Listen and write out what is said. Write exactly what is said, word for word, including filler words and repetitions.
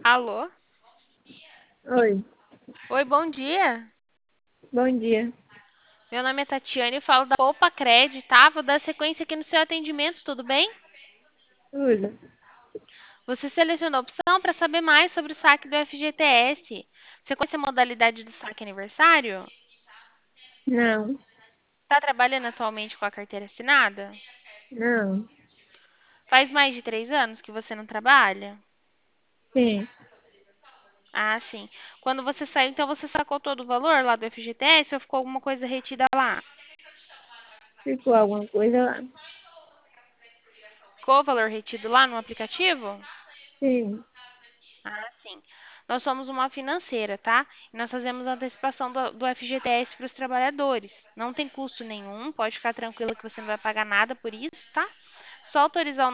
Alô? Oi, Oi, bom dia. bom dia. Meu nome é Tatiane e falo da Poupa Cred, tá? Vou dar sequência aqui no seu atendimento, tudo bem? Tudo? Você selecionou a opção para saber mais sobre o saque do F G T S. Você conhece a modalidade do saque aniversário? Não, Está trabalhando atualmente com a carteira assinada? não, Faz mais de três anos que você não trabalha? sim. Ah, sim. Quando você saiu, então você sacou todo o valor lá do F G T S ou ficou alguma coisa retida lá? Ficou alguma coisa lá? Ficou o valor retido lá no aplicativo? Sim, Ah, sim. Nós somos uma financeira, tá? E nós fazemos a antecipação do, do F G T S para os trabalhadores. Não tem custo nenhum, pode ficar tranquila que você não vai pagar nada por isso, tá? Só autorizar o